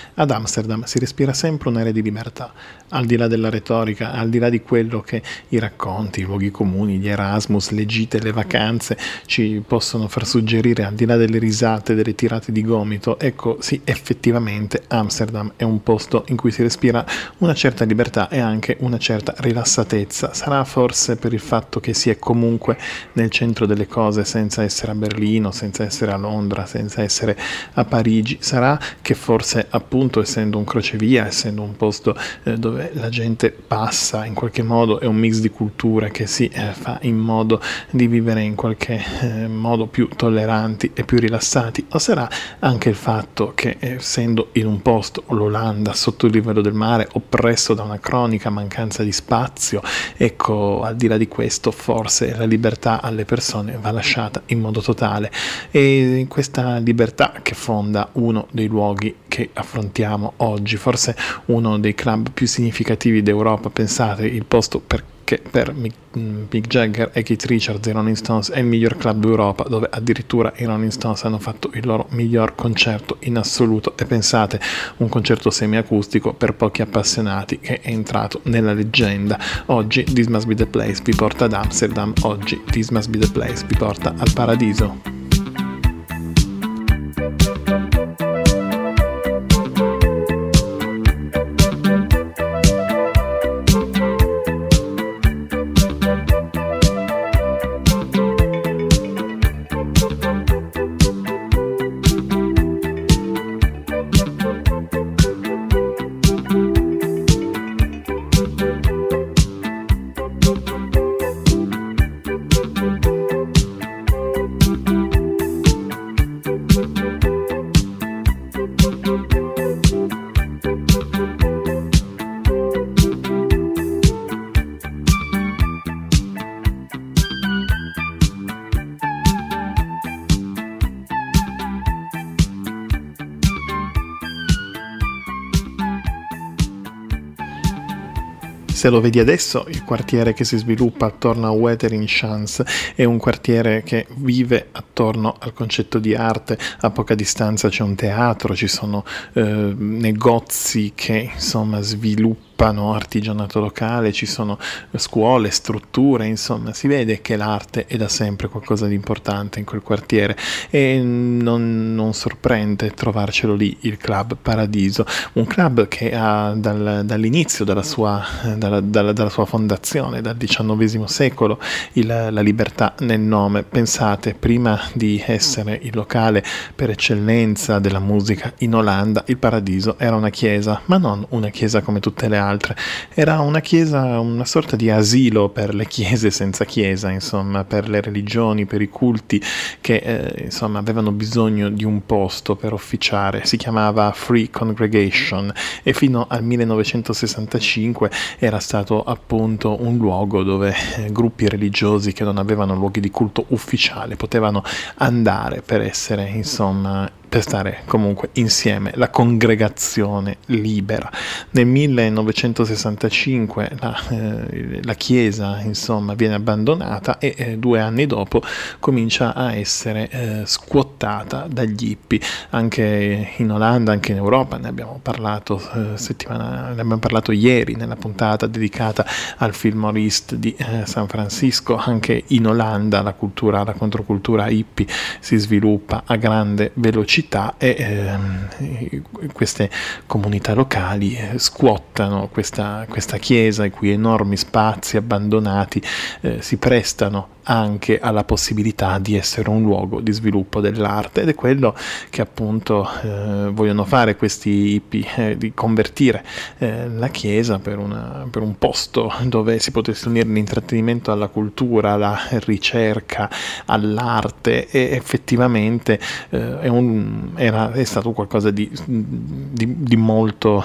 Ad Amsterdam si respira sempre un'area di libertà, al di là della retorica, al di là di quello che i racconti, i luoghi comuni, gli Erasmus, le gite, le vacanze ci possono far suggerire, al di là delle risate, delle tirate di gomito. Ecco, sì, effettivamente Amsterdam è un posto in cui si respira una certa libertà e anche una certa rilassatezza. Sarà forse per il fatto che si è comunque nel centro delle cose, senza essere a Berlino, senza essere a Londra, senza essere a Parigi. Sarà che forse, appunto, essendo un crocevia, essendo un posto dove la gente passa, in qualche modo è un mix di culture che si fa in modo di vivere in qualche modo più tolleranti e più rilassati. O sarà anche il fatto che, essendo in un posto, l'Olanda, sotto il livello del mare, oppresso da una cronica mancanza di spazio, ecco, al di là di questo forse la libertà alle persone va lasciata in modo totale, e questa libertà che fonda uno dei luoghi che affrontiamo oggi, forse uno dei club più significativi d'Europa. Pensate, il posto che per Mick Jagger e Keith Richards e Rolling Stones è il miglior club d'Europa, dove addirittura i Rolling Stones hanno fatto il loro miglior concerto in assoluto. E pensate, un concerto semiacustico per pochi appassionati che è entrato nella leggenda. Oggi This Must Be The Place vi porta ad Amsterdam, oggi This Must Be The Place vi porta al paradiso. Se lo vedi adesso, il quartiere che si sviluppa attorno a Wateringchance è un quartiere che vive attorno al concetto di arte. A poca distanza c'è un teatro, ci sono negozi che insomma sviluppano artigianato locale, ci sono scuole, strutture, insomma si vede che l'arte è da sempre qualcosa di importante in quel quartiere, e non sorprende trovarcelo lì il Club Paradiso, un club che ha dall'inizio dalla sua fondazione, dal XIX secolo, la libertà nel nome. Pensate, prima di essere il locale per eccellenza della musica in Olanda, il Paradiso era una chiesa, ma non una chiesa come tutte le altre. Era una chiesa, una sorta di asilo per le chiese senza chiesa, insomma, per le religioni, per i culti che insomma avevano bisogno di un posto per officiare. Si chiamava Free Congregation e fino al 1965 era stato appunto un luogo dove gruppi religiosi che non avevano luoghi di culto ufficiale potevano andare per essere, insomma, per stare comunque insieme, la congregazione libera. Nel 1965 la chiesa, insomma, viene abbandonata e 2 anni dopo comincia a essere squattata dagli hippie. Anche in Olanda, anche in Europa, ne abbiamo parlato ieri nella puntata dedicata al Fillmore East di San Francisco. Anche in Olanda la controcultura hippie si sviluppa a grande velocità, e queste comunità locali squattano questa chiesa, i cui enormi spazi abbandonati si prestano anche alla possibilità di essere un luogo di sviluppo dell'arte, ed è quello che appunto vogliono fare questi hippie, di convertire la chiesa per un posto dove si potesse unire l'intrattenimento alla cultura, alla ricerca, all'arte, e effettivamente è stato qualcosa di molto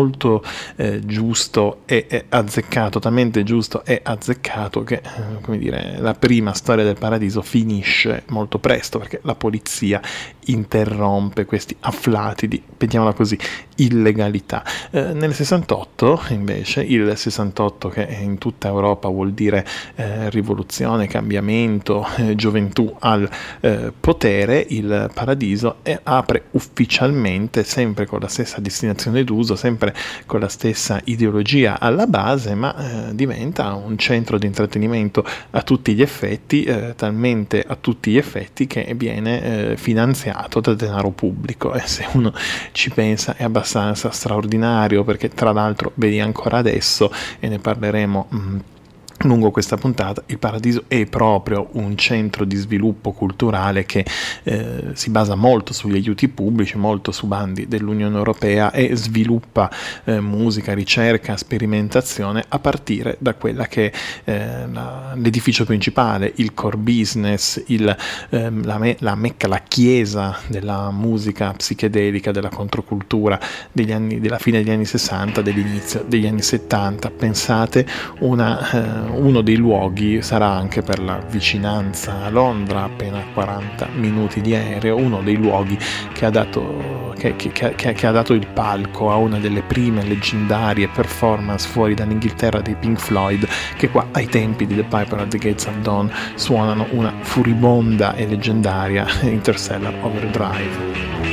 giusto e azzeccato, talmente giusto e azzeccato che come dire, dire, la prima storia del paradiso finisce molto presto, perché la polizia interrompe questi afflati di, vediamola così, illegalità. Nel 68 invece, il 68 che in tutta Europa vuol dire rivoluzione, cambiamento, gioventù al potere, il paradiso apre ufficialmente, sempre con la stessa destinazione d'uso, sempre con la stessa ideologia alla base, ma diventa un centro di intrattenimento a tutti gli effetti, talmente a tutti gli effetti che viene finanziato da denaro pubblico, e se uno ci pensa è abbastanza straordinario, perché tra l'altro vedi ancora adesso, e ne parleremo lungo questa puntata, il paradiso è proprio un centro di sviluppo culturale che si basa molto sugli aiuti pubblici, molto su bandi dell'Unione Europea, e sviluppa musica, ricerca, sperimentazione a partire da quella che è l'edificio principale, il core business, la mecca, la chiesa della musica psichedelica, della controcultura della fine degli anni 60, dell'inizio degli anni 70. Pensate, uno dei luoghi sarà, anche per la vicinanza a Londra, appena 40 minuti di aereo, uno dei luoghi che ha dato il palco a una delle prime leggendarie performance fuori dall'Inghilterra dei Pink Floyd, che qua ai tempi di The Piper at the Gates of Dawn suonano una furibonda e leggendaria Interstellar Overdrive.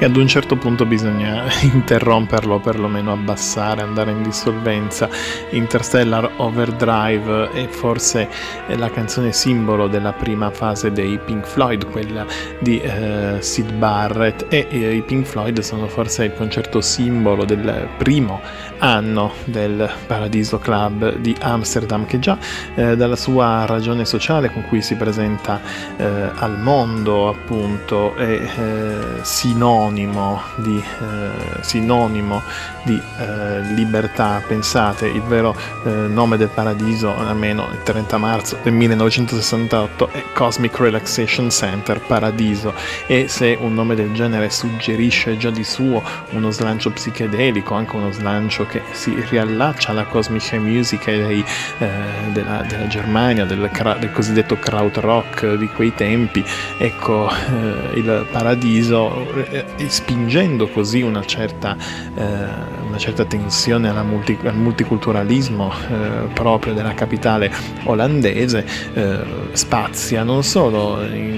e ad un certo punto bisogna interromperlo, perlomeno abbassare, andare in dissolvenza. Interstellar Overdrive è forse la canzone simbolo della prima fase dei Pink Floyd, quella di Syd Barrett, e i Pink Floyd sono forse il concerto simbolo del primo anno del Paradiso Club di Amsterdam, che già dalla sua ragione sociale con cui si presenta al mondo, appunto, è sinonimo di libertà. Pensate, il vero nome del Paradiso, almeno il 30 marzo del 1968, è Cosmic Relaxation Center, Paradiso, e se un nome del genere suggerisce già di suo uno slancio psichedelico, anche uno slancio che si riallaccia alla cosmic music della Germania, del cosiddetto krautrock di quei tempi, ecco, il Paradiso, spingendo così una certa tensione al multiculturalismo proprio della capitale olandese, spazia non solo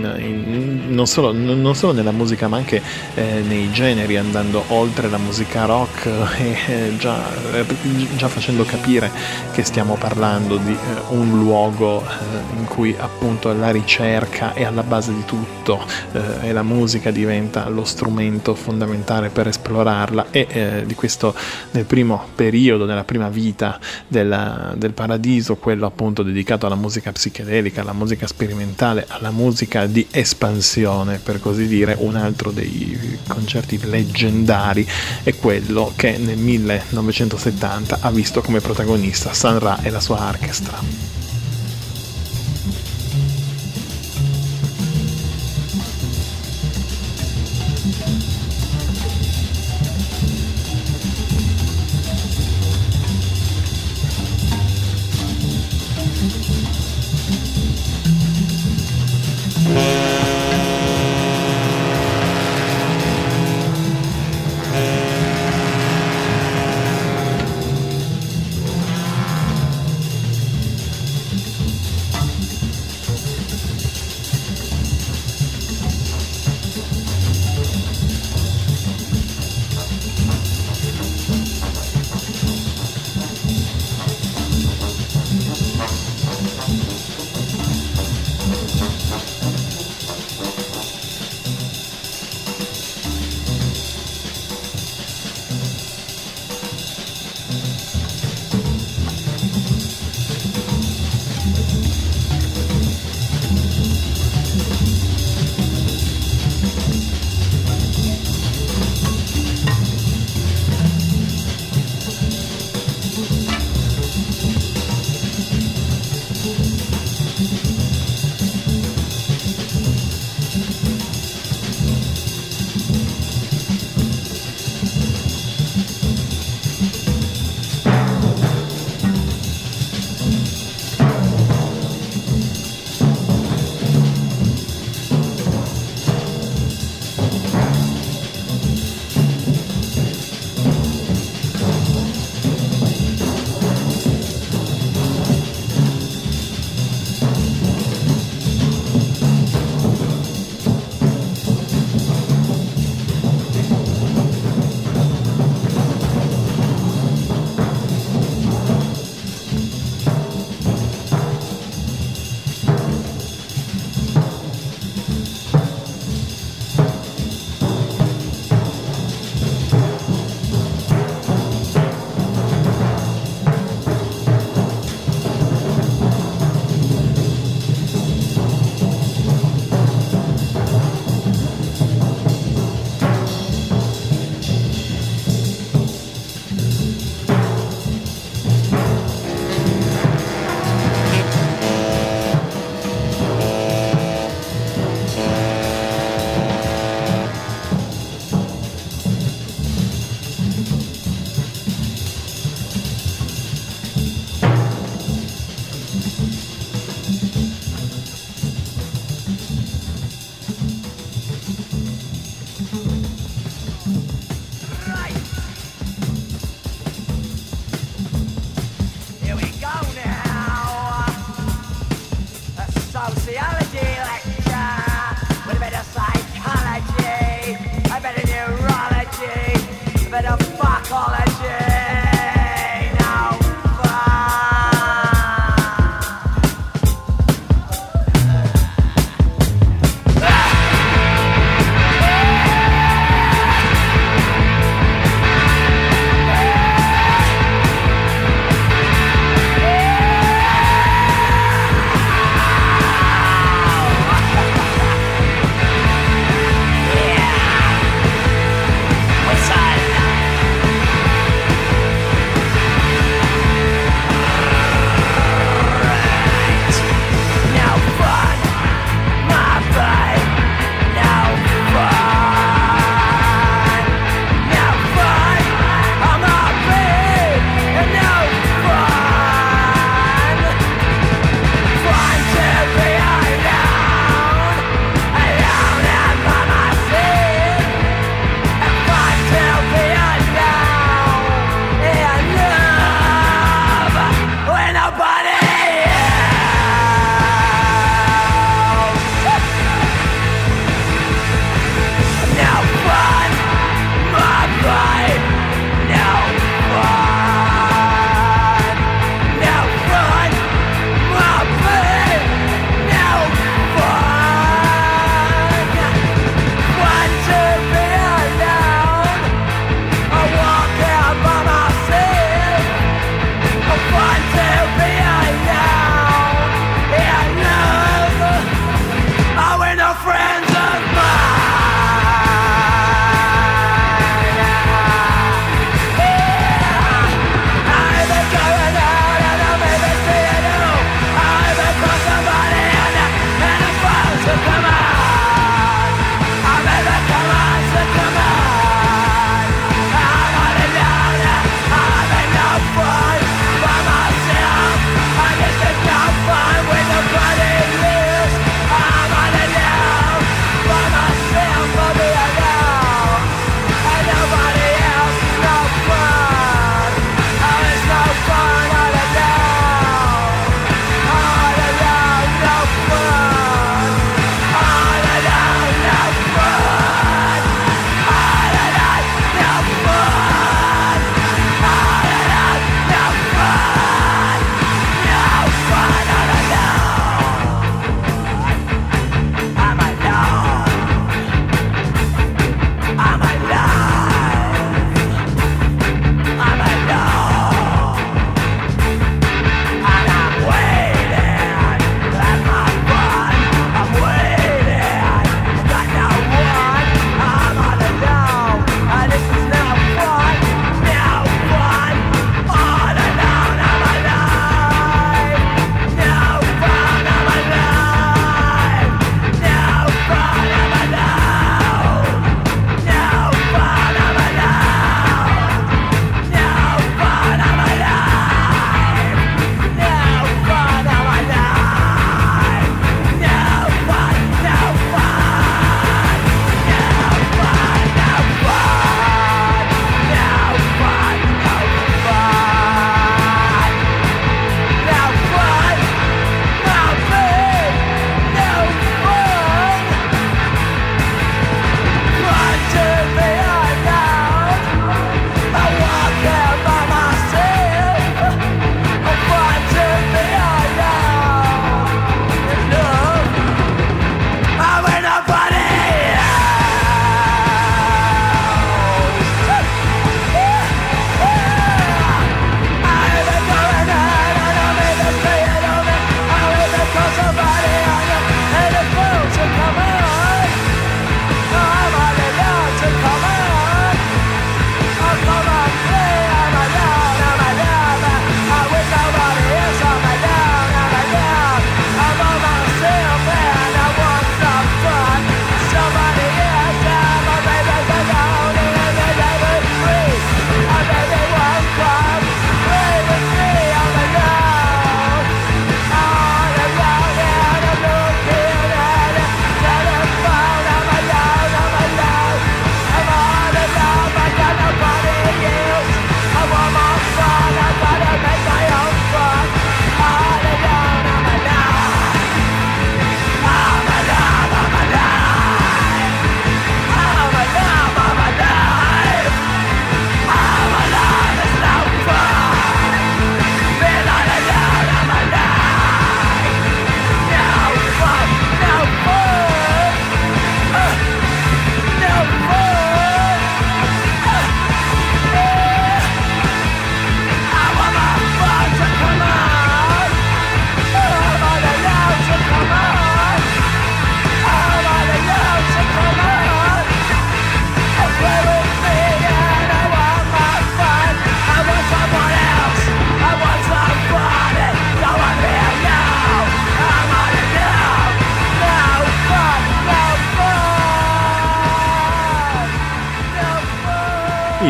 nella musica, ma anche nei generi, andando oltre la musica rock e già facendo capire che stiamo parlando di un luogo in cui appunto la ricerca è alla base di tutto, e la musica diventa lo strumento fondamentale per esplorarla, e di questo, nel primo periodo, nella prima vita del Paradiso, quello appunto dedicato alla musica psichedelica, alla musica sperimentale, alla musica di espansione, per così dire. Un altro dei concerti leggendari è quello che nel 1970 ha visto come protagonista Sun Ra e la sua orchestra.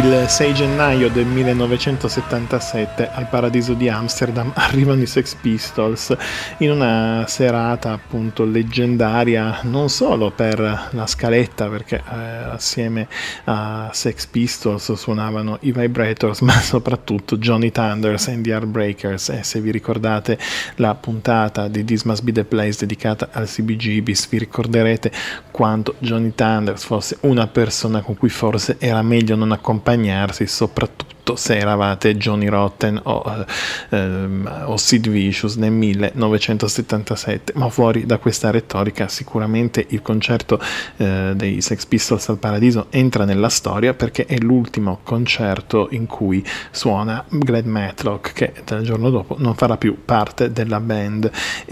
Il 6 gennaio del 1977 al Paradiso di Amsterdam arrivano i Sex Pistols in una serata appunto leggendaria, non solo per la scaletta, perché assieme a Sex Pistols suonavano i Vibrators, ma soprattutto Johnny Thunders and the Heartbreakers. E se vi ricordate la puntata di This Must Be the Place dedicata al CBGBs, vi ricorderete quanto Johnny Thunders fosse una persona con cui forse era meglio non accompagnarsi, soprattutto se eravate Johnny Rotten o Sid Vicious nel 1977. Ma fuori da questa retorica, sicuramente il concerto dei Sex Pistols al Paradiso entra nella storia, perché è l'ultimo concerto in cui suona Glenn Matlock, che dal giorno dopo non farà più parte della band.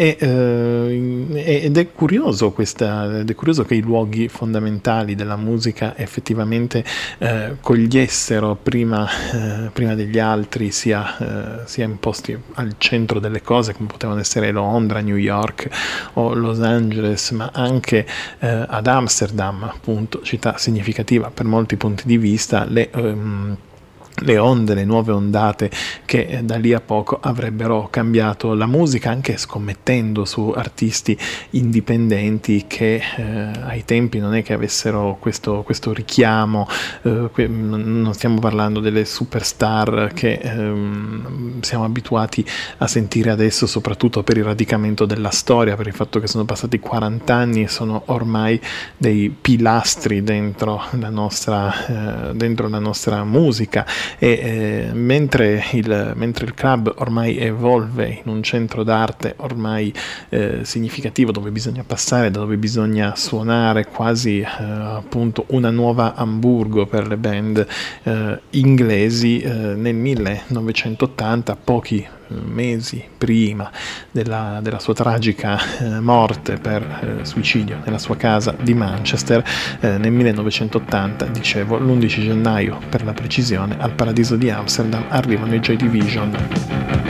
Ed è curioso che i luoghi fondamentali della musica effettivamente cogliessero prima degli altri, sia imposti al centro delle cose, come potevano essere Londra, New York o Los Angeles, ma anche ad Amsterdam, appunto, città significativa per molti punti di vista. Le nuove ondate che da lì a poco avrebbero cambiato la musica, anche scommettendo su artisti indipendenti che ai tempi non è che avessero questo richiamo. Non stiamo parlando delle superstar che siamo abituati a sentire adesso, soprattutto per il radicamento della storia, per il fatto che sono passati 40 anni e sono ormai dei pilastri dentro la nostra musica. E mentre il club ormai evolve in un centro d'arte ormai significativo, dove bisogna passare, dove bisogna suonare, quasi appunto una nuova Amburgo per le band inglesi, nel 1980, pochi mesi prima della sua tragica morte per suicidio nella sua casa di Manchester, nel 1980, dicevo, l'11 gennaio per la precisione, al Paradiso di Amsterdam arrivano i Joy Division.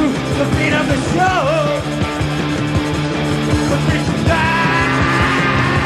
The beat of the show, the beat die.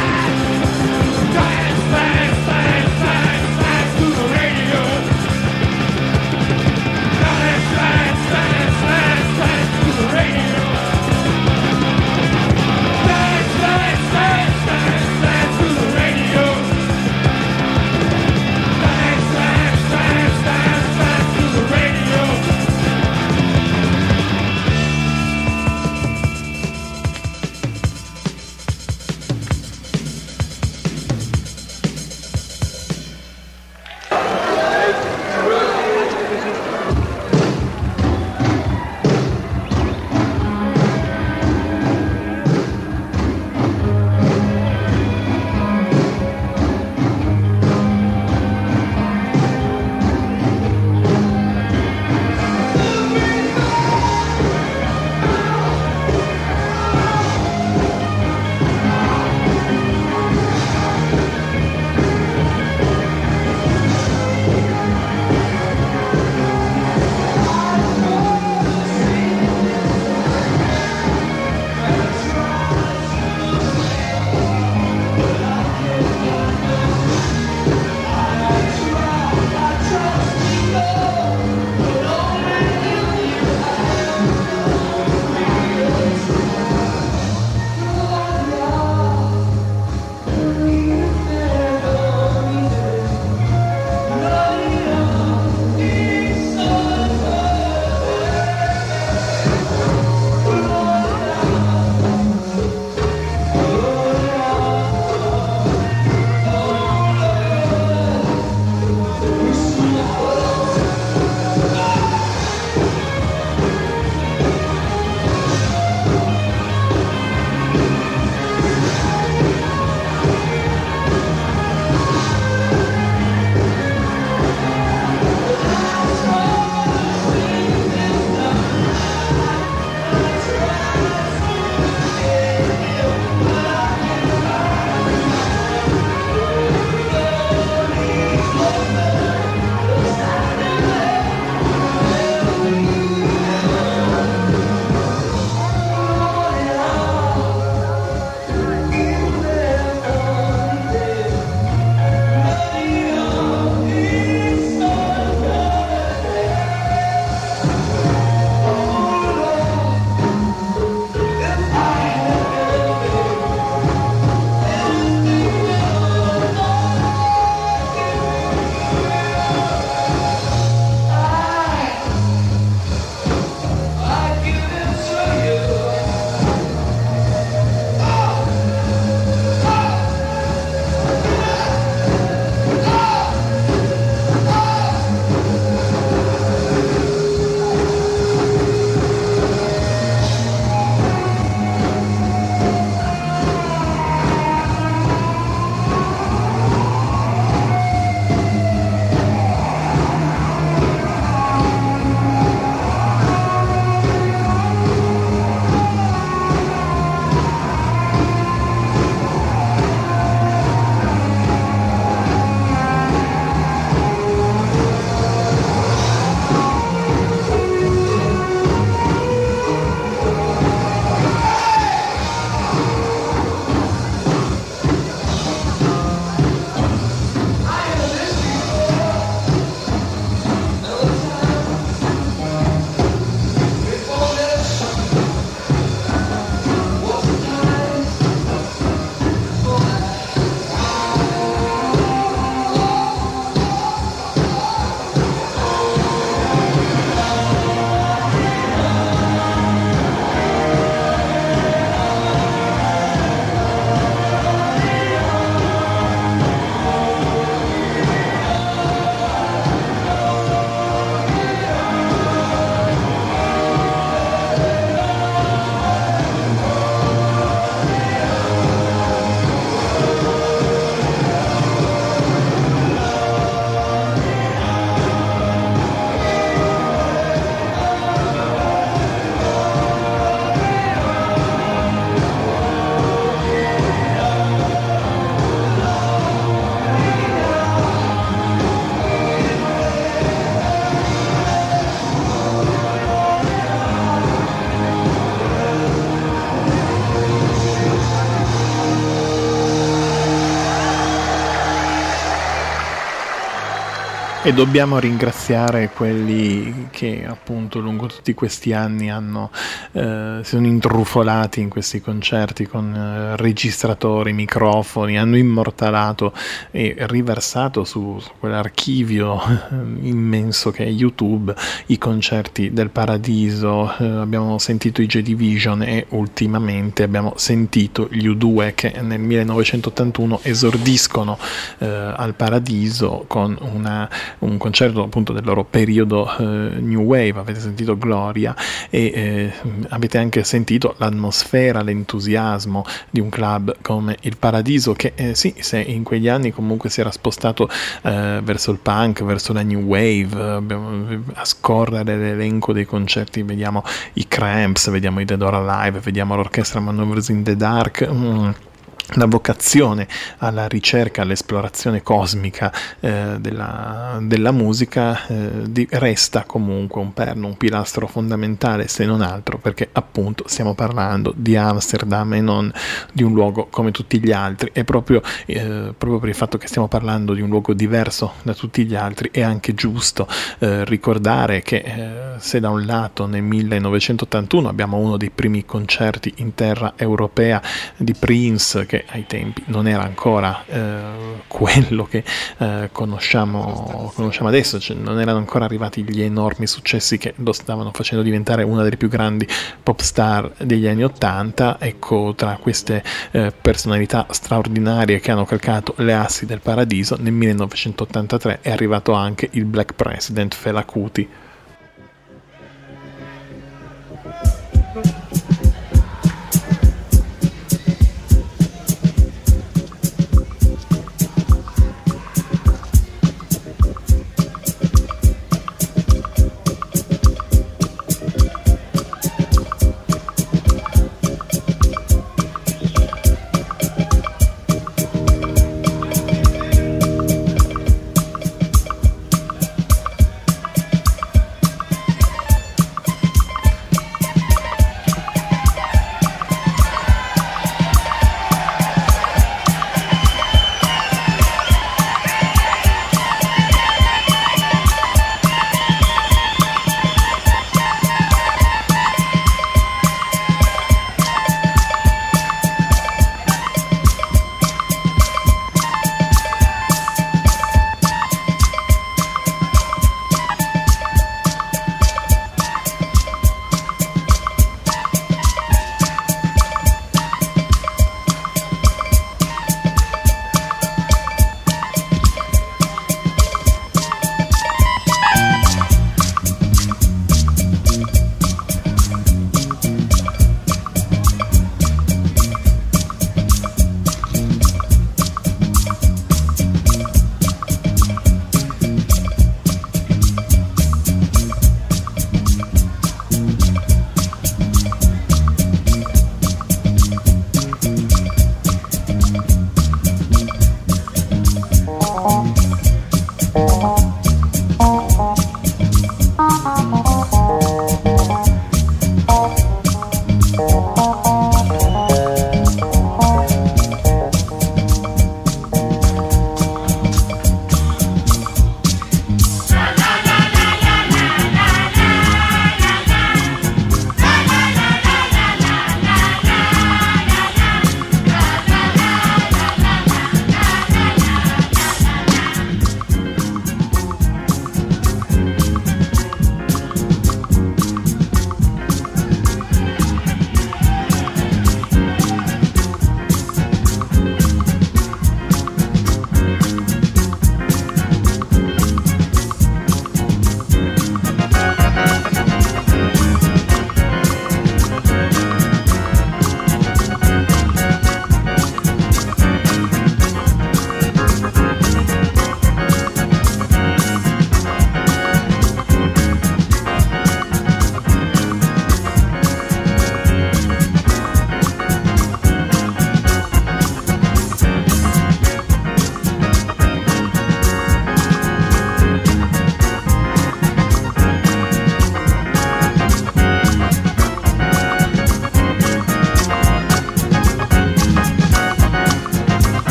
E dobbiamo ringraziare quelli che appunto lungo tutti questi anni si sono intrufolati in questi concerti con registratori, microfoni, hanno immortalato e riversato su quell'archivio immenso che è YouTube i concerti del Paradiso. Abbiamo sentito i Joy Division e ultimamente abbiamo sentito gli U2 che nel 1981 esordiscono al Paradiso con un concerto appunto del loro periodo New Wave. Avete sentito Gloria e avete anche sentito l'atmosfera, l'entusiasmo di un club come il Paradiso che sì, se in quegli anni comunque si era spostato verso il punk, verso la New Wave. A scorrere l'elenco dei concerti vediamo i Cramps, vediamo i Dead or Alive, vediamo l'orchestra Manoeuvres in the Dark. La vocazione alla ricerca, all'esplorazione cosmica della musica resta comunque un perno, un pilastro fondamentale, se non altro perché appunto stiamo parlando di Amsterdam e non di un luogo come tutti gli altri. E proprio per il fatto che stiamo parlando di un luogo diverso da tutti gli altri è anche giusto ricordare che se da un lato nel 1981 abbiamo uno dei primi concerti in terra europea di Prince, che ai tempi non era ancora quello che conosciamo adesso, cioè non erano ancora arrivati gli enormi successi che lo stavano facendo diventare una delle più grandi pop star degli anni '80. Ecco, tra queste personalità straordinarie che hanno calcato le assi del Paradiso, nel 1983 è arrivato anche il Black President Fela Kuti.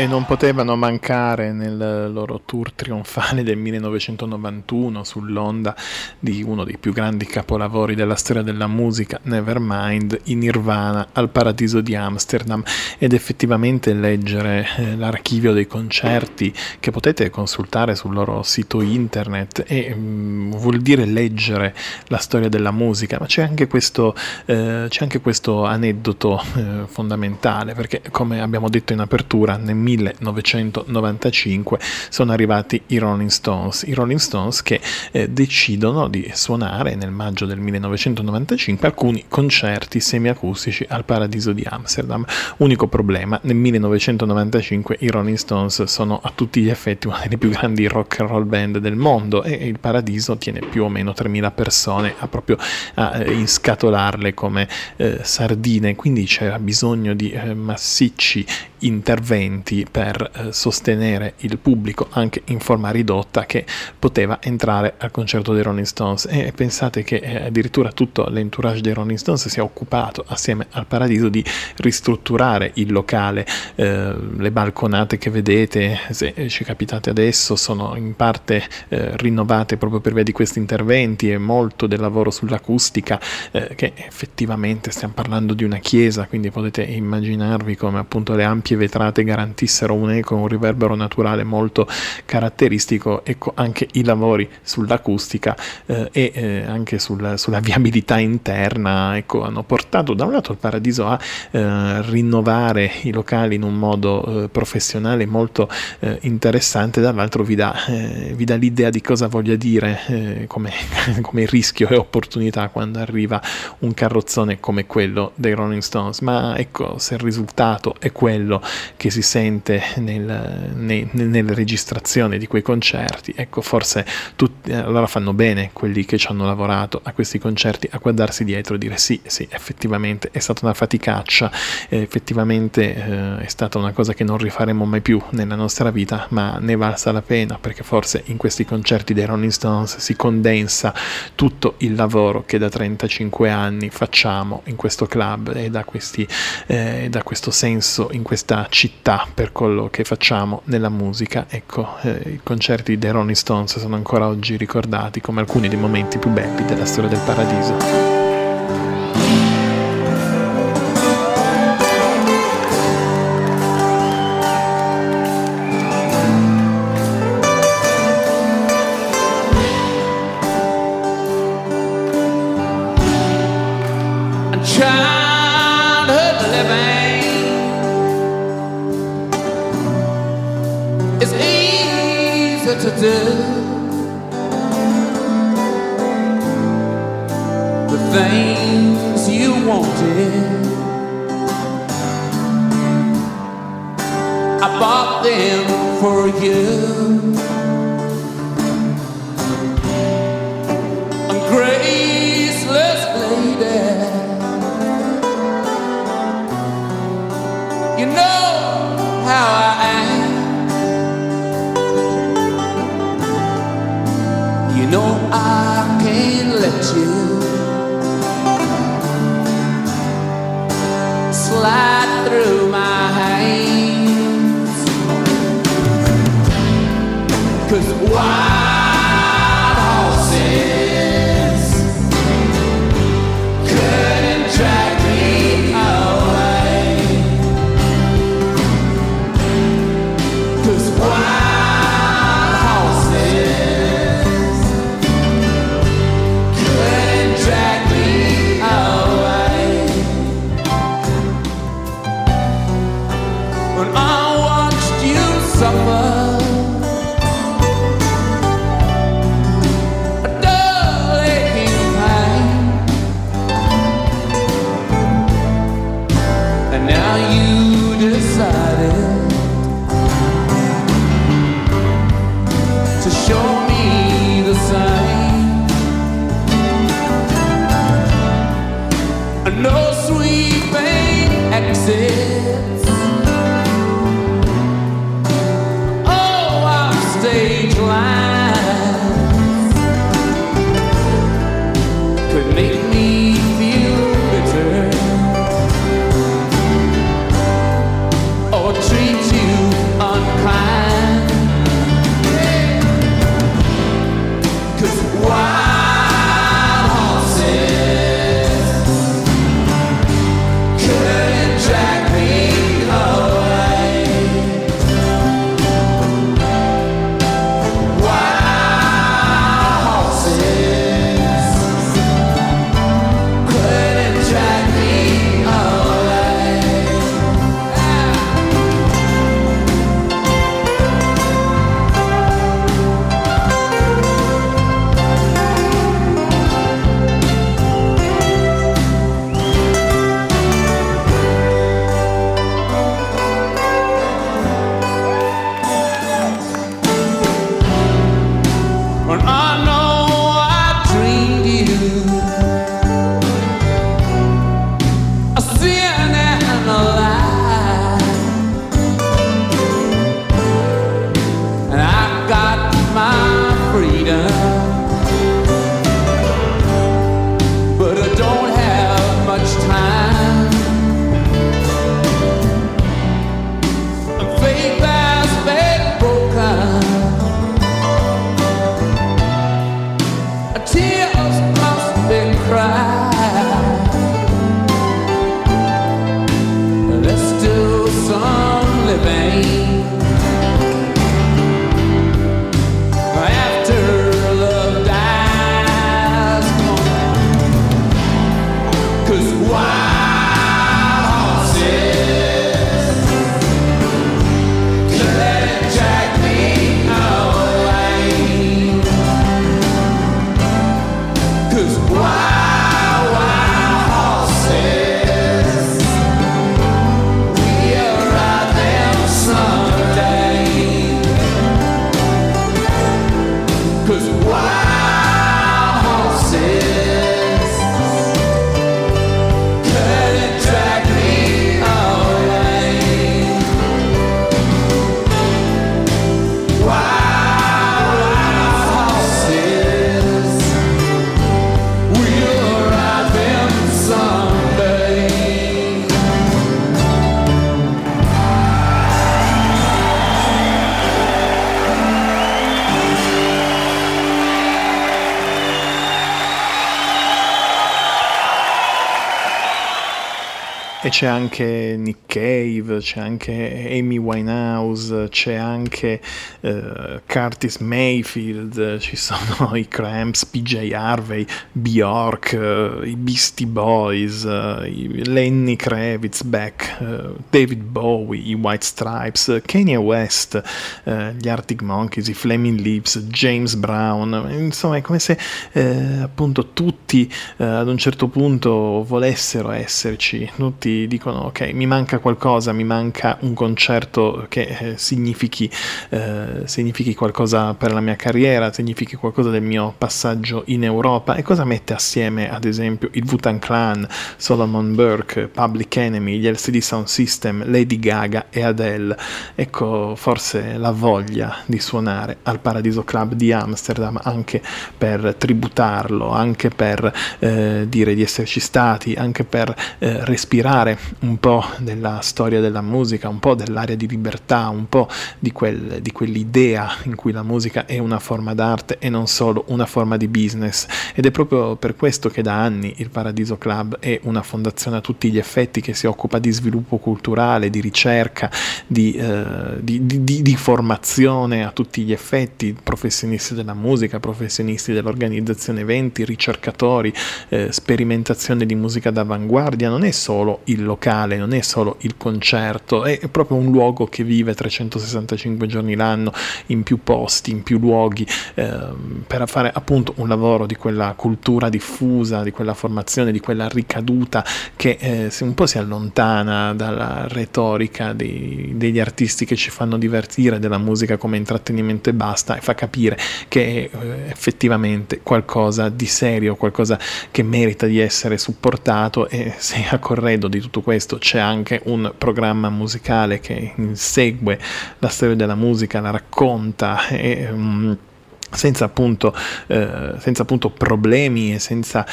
E non potevano mancare nel loro tour trionfale del 1991 sull'onda di uno dei più grandi capolavori della storia della musica, Nevermind, in Nirvana al Paradiso di Amsterdam. Ed effettivamente leggere l'archivio dei concerti che potete consultare sul loro sito internet vuol dire leggere la storia della musica, ma c'è anche questo aneddoto fondamentale, perché come abbiamo detto in apertura, nel 1995 sono arrivati i Rolling Stones che decidono di suonare nel maggio del 1995 alcuni concerti semiacustici al Paradiso di Amsterdam. Unico problema: nel 1995 i Rolling Stones sono a tutti gli effetti una delle più grandi rock and roll band del mondo, e il Paradiso tiene più o meno 3.000 persone a inscatolarle come sardine, quindi c'era bisogno di massicci interventi per sostenere il pubblico anche in forma ridotta che poteva entrare al concerto dei Rolling Stones. E pensate che addirittura tutto l'entourage dei Rolling Stones si è occupato assieme al Paradiso di ristrutturare il locale. Le balconate che vedete, se ci capitate adesso, sono in parte rinnovate proprio per via di questi interventi, e molto del lavoro sull'acustica, che effettivamente stiamo parlando di una chiesa, quindi potete immaginarvi come appunto le ampie vetrate garantissero un eco, un riverbero naturale molto caratteristico. Ecco, anche i lavori sull'acustica e anche sulla viabilità interna, ecco, hanno portato da un lato il Paradiso a rinnovare i locali in un modo professionale molto interessante, dall'altro vi dà l'idea di cosa voglia dire come rischio e opportunità quando arriva un carrozzone come quello dei Rolling Stones. Ma ecco, se il risultato è quello che si sente nelle registrazioni di quei concerti, ecco, forse allora fanno bene quelli che ci hanno lavorato a questi concerti a guardarsi dietro e dire sì, effettivamente è stata una faticaccia, effettivamente è stata una cosa che non rifaremo mai più nella nostra vita, ma ne valsa la pena, perché forse in questi concerti dei Rolling Stones si condensa tutto il lavoro che da 35 anni facciamo in questo club, e da questo senso in questa città per quello che facciamo nella musica. Ecco, i concerti dei Rolling Stones sono ancora oggi ricordati come alcuni dei momenti più belli della storia del Paradiso. To do the things you wanted, I bought them for you. A graceless lady, you know how I am. You know I can't let you slide through my hands, 'cause wild horses couldn't drag me away, 'cause wild horses drag me away. When I watched you suffer, tears must be cried. There's still some living after love dies. Come on. 'Cause wild horses couldn't drag me away. 'Cause wild horses, we'll ride them someday. 'Cause wild horses couldn't drag me away. Wild horses, we'll ride them someday. E c'è anche Nick Cave, c'è anche Amy Winehouse, c'è anche Curtis Mayfield, ci sono i Cramps, PJ Harvey, Bjork, i Beastie Boys, Lenny Kravitz, Beck, David Bowie, i White Stripes, Kanye West, gli Arctic Monkeys, i Flaming Lips, James Brown. Insomma, è come se appunto tutti ad un certo punto volessero esserci, tutti dicono ok, mi manca qualcosa, mi manca un concerto che significhi qualcosa per la mia carriera, significhi qualcosa del mio passaggio in Europa. E cosa mette assieme ad esempio il Wu-Tang Clan, Solomon Burke, Public Enemy, gli LCD Sound System, Lady Gaga e Adele? Ecco, forse la voglia di suonare al Paradiso Club di Amsterdam, anche per tributarlo, anche per dire di esserci stati, anche per respirare un po' della storia della musica, un po' dell'area di libertà, un po' di quell'idea in cui la musica è una forma d'arte e non solo una forma di business. Ed è proprio per questo che da anni il Paradiso Club è una fondazione a tutti gli effetti che si occupa di sviluppo culturale, di ricerca, di formazione a tutti gli effetti, professionisti della musica, professionisti dell'organizzazione eventi, ricercatori, sperimentazione di musica d'avanguardia. Non è solo il locale, non è solo il concerto, è proprio un luogo che vive 365 giorni l'anno, in più posti, in più luoghi, per fare appunto un lavoro di quella cultura diffusa, di quella formazione, di quella ricaduta che un po' si allontana dalla retorica degli artisti che ci fanno divertire, della musica come intrattenimento e basta, e fa capire che è effettivamente qualcosa di serio, qualcosa che merita di essere supportato. E se a corredo di tutto questo c'è anche un programma musicale che insegue la storia della musica, la racconta e senza appunto problemi e senza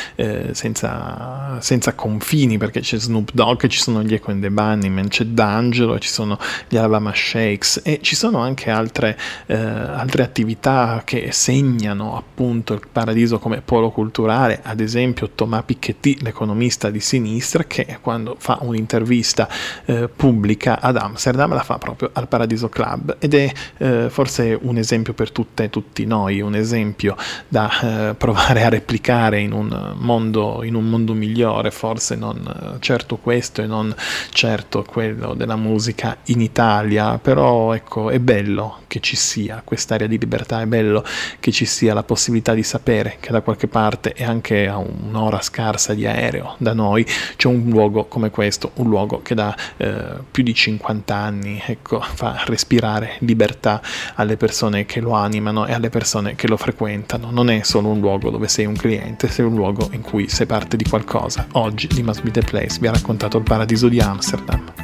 confini, perché c'è Snoop Dogg, ci sono gli Echo and the Bunnymen, c'è D'Angelo, ci sono gli Alabama Shakes e ci sono anche altre attività che segnano appunto il Paradiso come polo culturale. Ad esempio Thomas Piketty, l'economista di sinistra, che quando fa un'intervista pubblica ad Amsterdam la fa proprio al Paradiso Club, ed è forse un esempio per tutti noi, un esempio da provare a replicare in un mondo migliore, forse non certo questo e non certo quello della musica in Italia, però ecco, è bello che ci sia quest'area di libertà, è bello che ci sia la possibilità di sapere che da qualche parte e anche a un'ora scarsa di aereo da noi c'è un luogo come questo, un luogo che da più di 50 anni ecco, fa respirare libertà alle persone che lo animano e alle persone che lo frequentano. Non è solo un luogo dove sei un cliente, sei un luogo in cui sei parte di qualcosa. Oggi di Must Be The Place vi ha raccontato il Paradiso di Amsterdam.